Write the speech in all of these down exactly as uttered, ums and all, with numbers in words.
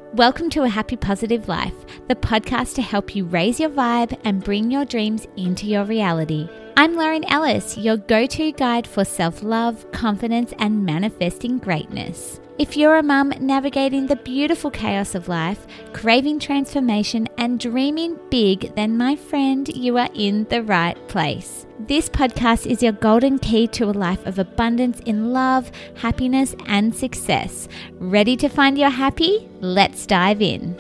Welcome to A Happy Positive Life, the podcast to help you raise your vibe and bring your dreams into your reality. I'm Lauren Ellis, your go-to guide for self-love, confidence, and manifesting greatness. If you're a mum navigating the beautiful chaos of life, craving transformation, and dreaming big, then my friend, you are in the right place. This podcast is your golden key to a life of abundance in love, happiness, and success. Ready to find your happy? Let's dive in.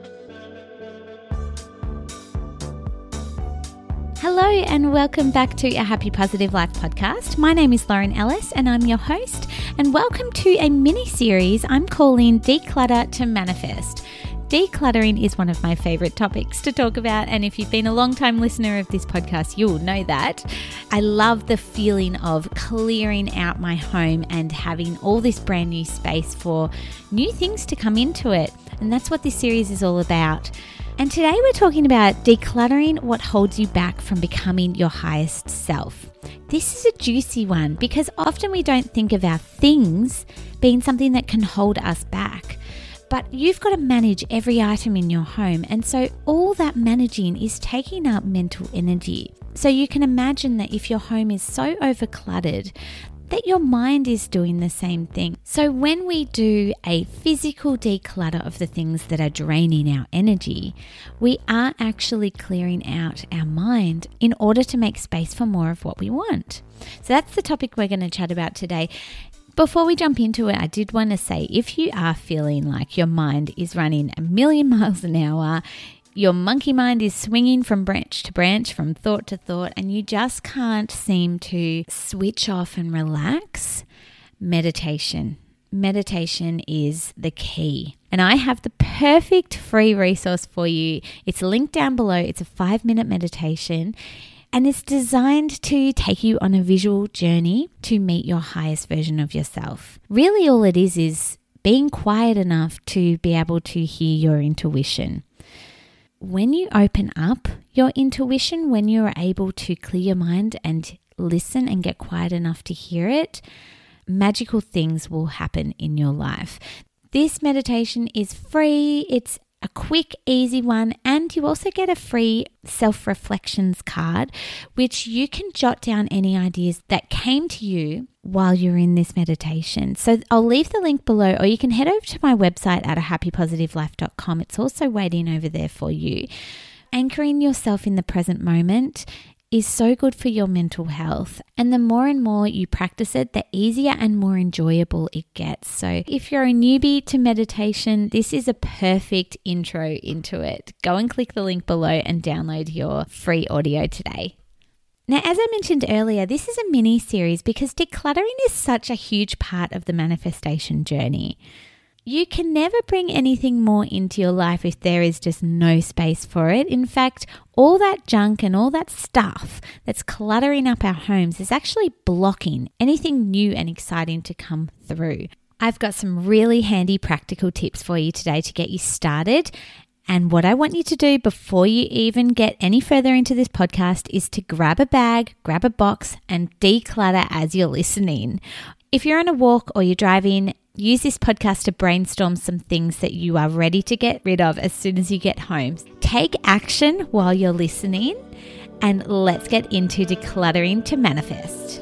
Hello and welcome back to A Happy Positive Life podcast. My name is Lauren Ellis and I'm your host, and welcome to a mini-series I'm calling Declutter to Manifest. Decluttering is one of my favorite topics to talk about, and if you've been a long-time listener of this podcast, you'll know that. I love the feeling of clearing out my home and having all this brand new space for new things to come into it, and that's what this series is all about. And today we're talking about decluttering what holds you back from becoming your highest self. This is a juicy one because often we don't think of our things being something that can hold us back. But you've got to manage every item in your home, and so all that managing is taking up mental energy. So you can imagine that if your home is so overcluttered, that your mind is doing the same thing. So when we do a physical declutter of the things that are draining our energy, we are actually clearing out our mind in order to make space for more of what we want. So that's the topic we're going to chat about today. Before we jump into it, I did want to say, if you are feeling like your mind is running a million miles an hour, your monkey mind is swinging from branch to branch, from thought to thought, and you just can't seem to switch off and relax, meditation. Meditation is the key. And I have the perfect free resource for you. It's linked down below. It's a five-minute meditation, and it's designed to take you on a visual journey to meet your highest version of yourself. Really, all it is is being quiet enough to be able to hear your intuition. When you open up your intuition, when you're able to clear your mind and listen and get quiet enough to hear it, magical things will happen in your life. This meditation is free. It's a quick, easy one, and you also get a free self-reflections card, which you can jot down any ideas that came to you while you're in this meditation. So I'll leave the link below, or you can head over to my website at a happy positive life dot com. It's also waiting over there for you. Anchoring yourself in the present moment is so good for your mental health. And the more and more you practice it, the easier and more enjoyable it gets. So if you're a newbie to meditation, this is a perfect intro into it. Go and click the link below and download your free audio today. Now, as I mentioned earlier, this is a mini series because decluttering is such a huge part of the manifestation journey. You can never bring anything more into your life if there is just no space for it. In fact, all that junk and all that stuff that's cluttering up our homes is actually blocking anything new and exciting to come through. I've got some really handy practical tips for you today to get you started. And what I want you to do before you even get any further into this podcast is to grab a bag, grab a box, and declutter as you're listening. If you're on a walk or you're driving, use this podcast to brainstorm some things that you are ready to get rid of as soon as you get home. Take action while you're listening, and let's get into decluttering to manifest.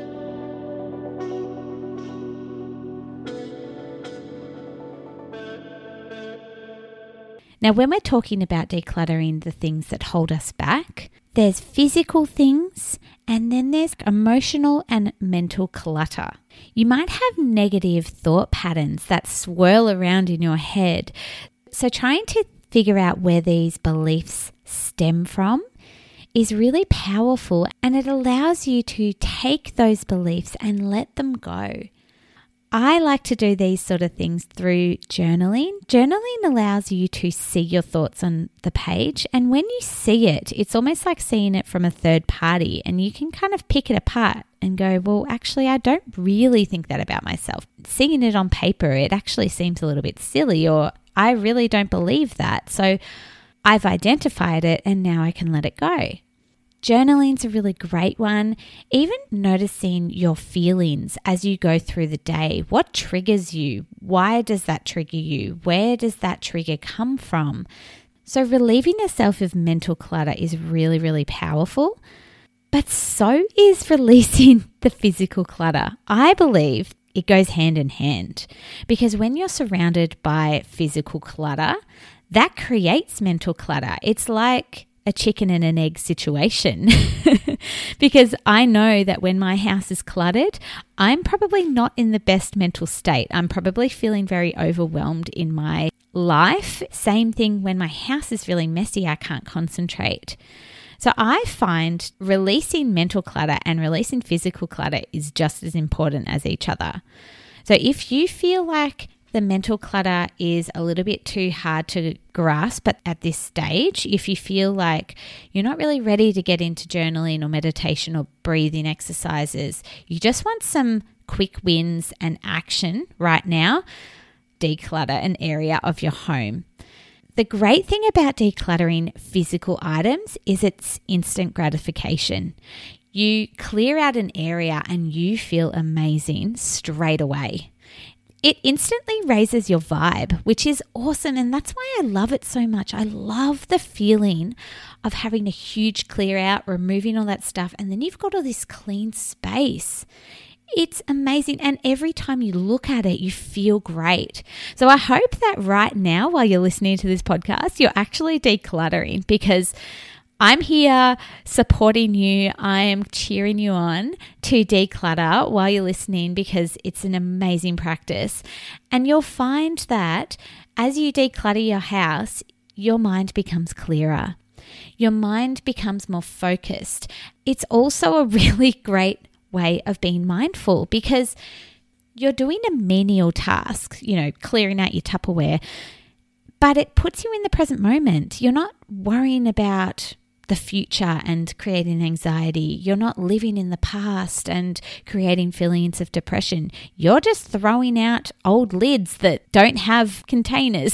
Now, when we're talking about decluttering the things that hold us back, there's physical things and then there's emotional and mental clutter. You might have negative thought patterns that swirl around in your head. So trying to figure out where these beliefs stem from is really powerful, and it allows you to take those beliefs and let them go. I like to do these sort of things through journaling. Journaling allows you to see your thoughts on the page, and when you see it, it's almost like seeing it from a third party, and you can kind of pick it apart and go, well, actually, I don't really think that about myself. Seeing it on paper, it actually seems a little bit silly, or I really don't believe that. So I've identified it and now I can let it go. Journaling's a really great one. Even noticing your feelings as you go through the day. What triggers you? Why does that trigger you? Where does that trigger come from? So relieving yourself of mental clutter is really, really powerful. But so is releasing the physical clutter. I believe it goes hand in hand, because when you're surrounded by physical clutter, that creates mental clutter. It's like a chicken and an egg situation because I know that when my house is cluttered, I'm probably not in the best mental state. I'm probably feeling very overwhelmed in my life. Same thing when my house is really messy, I can't concentrate. So I find releasing mental clutter and releasing physical clutter is just as important as each other. So if you feel like the mental clutter is a little bit too hard to grasp at, at this stage, if you feel like you're not really ready to get into journaling or meditation or breathing exercises, you just want some quick wins and action right now, declutter an area of your home. The great thing about decluttering physical items is it's instant gratification. You clear out an area and you feel amazing straight away. It instantly raises your vibe, which is awesome. And that's why I love it so much. I love the feeling of having a huge clear out, removing all that stuff, and then you've got all this clean space. It's amazing. And every time you look at it, you feel great. So I hope that right now, while you're listening to this podcast, you're actually decluttering, because I'm here supporting you. I am cheering you on to declutter while you're listening, because it's an amazing practice. And you'll find that as you declutter your house, your mind becomes clearer. Your mind becomes more focused. It's also a really great way of being mindful, because you're doing a menial task, you know, clearing out your Tupperware, but it puts you in the present moment. You're not worrying about the future and creating anxiety. You're not living in the past and creating feelings of depression. You're just throwing out old lids that don't have containers.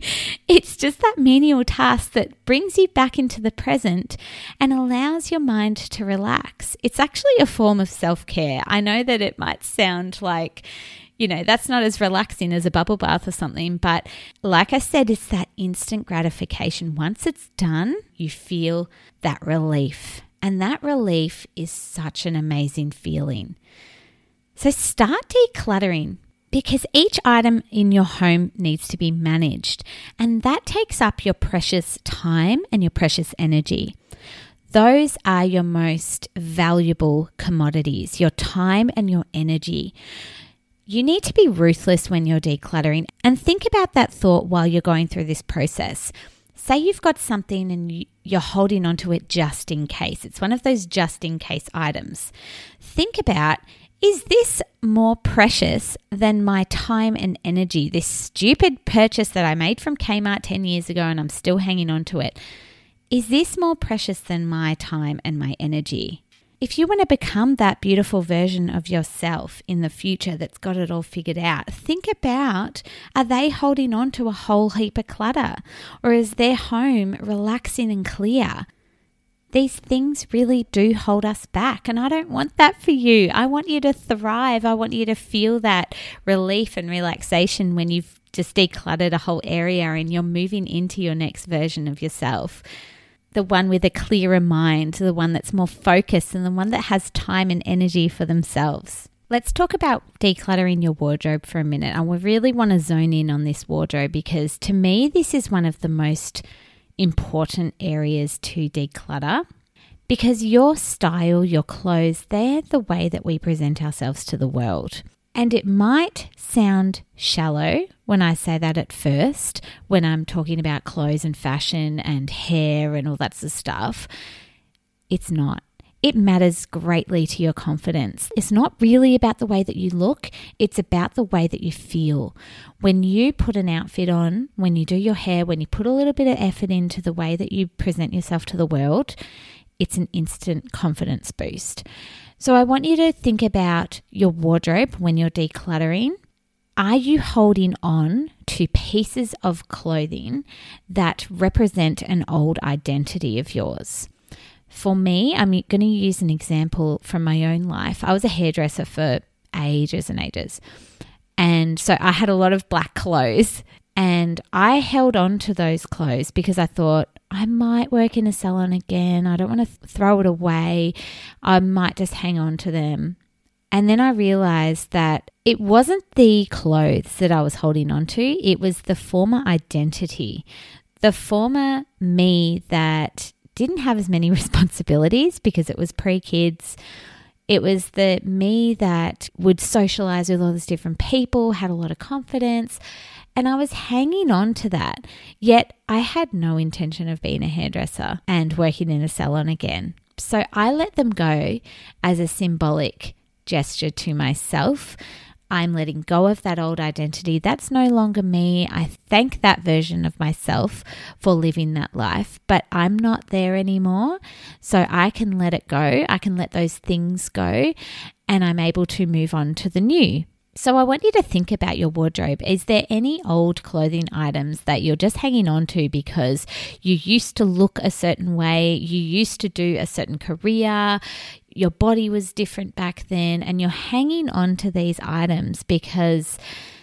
It's just that menial task that brings you back into the present and allows your mind to relax. It's actually a form of self-care. I know that it might sound like, you know, that's not as relaxing as a bubble bath or something. But like I said, it's that instant gratification. Once it's done, you feel that relief. And that relief is such an amazing feeling. So start decluttering, because each item in your home needs to be managed. And that takes up your precious time and your precious energy. Those are your most valuable commodities, your time and your energy. You need to be ruthless when you're decluttering, and think about that thought while you're going through this process. Say you've got something and you're holding onto it just in case. It's one of those just in case items. Think about, is this more precious than my time and energy? This stupid purchase that I made from Kmart ten years ago and I'm still hanging on to it. Is this more precious than my time and my energy? If you want to become that beautiful version of yourself in the future that's got it all figured out, think about, are they holding on to a whole heap of clutter? Or is their home relaxing and clear? These things really do hold us back, and I don't want that for you. I want you to thrive. I want you to feel that relief and relaxation when you've just decluttered a whole area and you're moving into your next version of yourself. The one with a clearer mind, the one that's more focused, and the one that has time and energy for themselves. Let's talk about decluttering your wardrobe for a minute. I really want to zone in on this wardrobe, because to me, this is one of the most important areas to declutter, because your style, your clothes, they're the way that we present ourselves to the world. And it might sound shallow when I say that at first, when I'm talking about clothes and fashion and hair and all that sort of stuff. It's not. It matters greatly to your confidence. It's not really about the way that you look. It's about the way that you feel. When you put an outfit on, when you do your hair, when you put a little bit of effort into the way that you present yourself to the world, it's an instant confidence boost. So I want you to think about your wardrobe when you're decluttering. Are you holding on to pieces of clothing that represent an old identity of yours? For me, I'm going to use an example from my own life. I was a hairdresser for ages and ages. And so I had a lot of black clothes, and I held on to those clothes because I thought I might work in a salon again. I don't want to th- throw it away. I might just hang on to them. And then I realized that it wasn't the clothes that I was holding on to. It was the former identity, the former me that didn't have as many responsibilities because it was pre-kids. It was the me that would socialize with all these different people, had a lot of confidence, and I was hanging on to that. Yet I had no intention of being a hairdresser and working in a salon again. So I let them go as a symbolic gesture to myself. I'm letting go of that old identity. That's no longer me. I thank that version of myself for living that life, but I'm not there anymore. So I can let it go. I can let those things go, and I'm able to move on to the new. So I want you to think about your wardrobe. Is there any old clothing items that you're just hanging on to because you used to look a certain way, you used to do a certain career, your body was different back then, and you're hanging on to these items because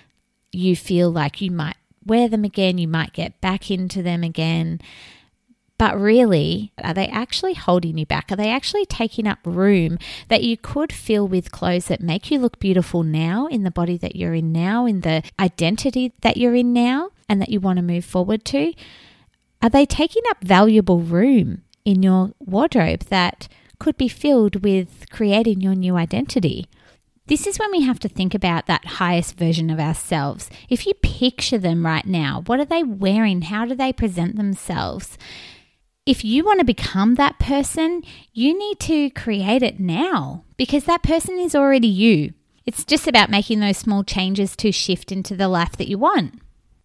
you feel like you might wear them again, you might get back into them again. But really, are they actually holding you back? Are they actually taking up room that you could fill with clothes that make you look beautiful now, in the body that you're in now, in the identity that you're in now, and that you want to move forward to? Are they taking up valuable room in your wardrobe that could be filled with creating your new identity? This is when we have to think about that highest version of ourselves. If you picture them right now, what are they wearing? How do they present themselves? If you want to become that person, you need to create it now, because that person is already you. It's just about making those small changes to shift into the life that you want.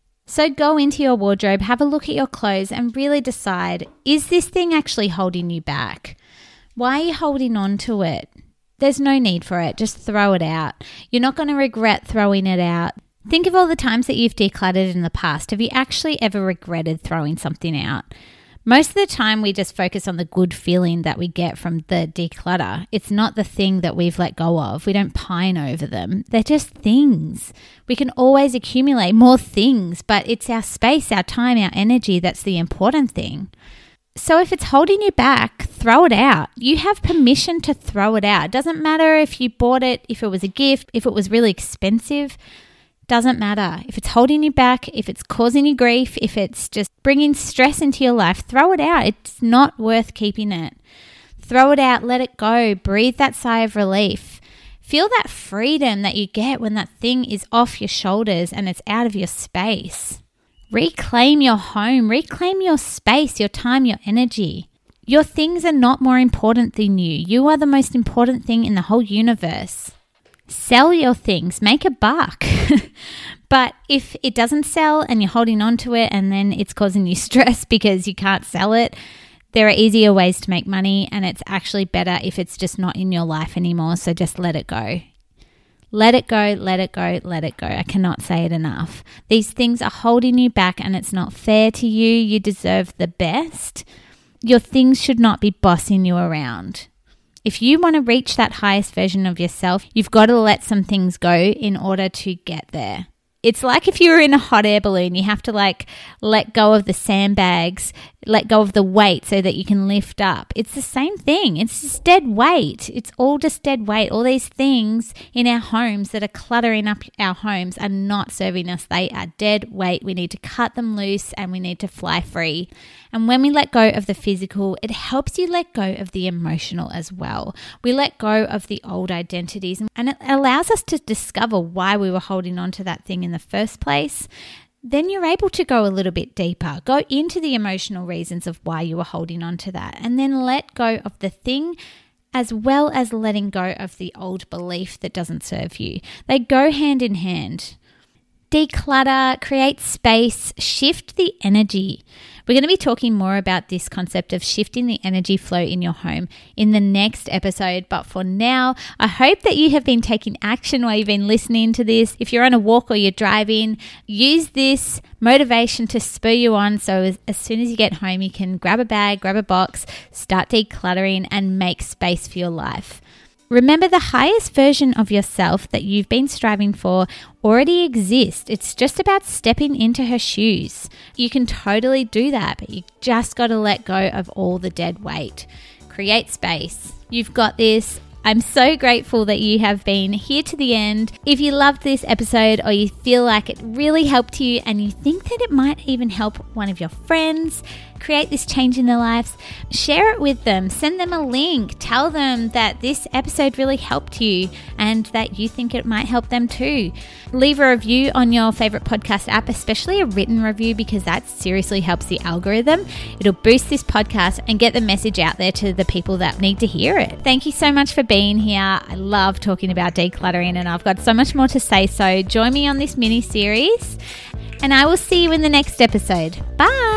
So go into your wardrobe, have a look at your clothes, and really decide, is this thing actually holding you back? Why are you holding on to it? There's no need for it. Just throw it out. You're not going to regret throwing it out. Think of all the times that you've decluttered in the past. Have you actually ever regretted throwing something out? Most of the time we just focus on the good feeling that we get from the declutter. It's not the thing that we've let go of. We don't pine over them. They're just things. We can always accumulate more things, but it's our space, our time, our energy that's the important thing. So if it's holding you back, throw it out. You have permission to throw it out. It doesn't matter if you bought it, if it was a gift, if it was really expensive. Doesn't matter. If it's holding you back, if it's causing you grief, if it's just bringing stress into your life, throw it out. It's not worth keeping it. Throw it out, let it go, breathe that sigh of relief. Feel that freedom that you get when that thing is off your shoulders and it's out of your space. Reclaim your home, reclaim your space, your time, your energy. Your things are not more important than you. You are the most important thing in the whole universe. Sell your things, make a buck. But if it doesn't sell and you're holding on to it and then it's causing you stress because you can't sell it, there are easier ways to make money, and it's actually better if it's just not in your life anymore. So just let it go. Let it go, let it go, let it go. I cannot say it enough. These things are holding you back and it's not fair to you. You deserve the best. Your things should not be bossing you around. If you want to reach that highest version of yourself, you've got to let some things go in order to get there. It's like if you were in a hot air balloon, you have to like let go of the sandbags, let go of the weight so that you can lift up. It's the same thing. It's just dead weight. It's all just dead weight. All these things in our homes that are cluttering up our homes are not serving us. They are dead weight. We need to cut them loose and we need to fly free. And when we let go of the physical, it helps you let go of the emotional as well. We let go of the old identities and it allows us to discover why we were holding on to that thing in the first place. Then you're able to go a little bit deeper, go into the emotional reasons of why you were holding on to that, and then let go of the thing as well as letting go of the old belief that doesn't serve you. They go hand in hand. declutter, create space, shift the energy. We're going to be talking more about this concept of shifting the energy flow in your home in the next episode. But for now, I hope that you have been taking action while you've been listening to this. If you're on a walk or you're driving, use this motivation to spur you on. So as, as soon as you get home, you can grab a bag, grab a box, start decluttering and make space for your life. Remember, the highest version of yourself that you've been striving for already exists. It's just about stepping into her shoes. You can totally do that, but you just got to let go of all the dead weight. Create space. You've got this. I'm so grateful that you have been here to the end. If you loved this episode or you feel like it really helped you and you think that it might even help one of your friends create this change in their lives, share it with them. Send them a link. Tell them that this episode really helped you and that you think it might help them too. Leave a review on your favorite podcast app, especially a written review, because that seriously helps the algorithm. It'll boost this podcast and get the message out there to the people that need to hear it. Thank you so much for being here. I love talking about decluttering and I've got so much more to say. So join me on this mini series and I will see you in the next episode. Bye.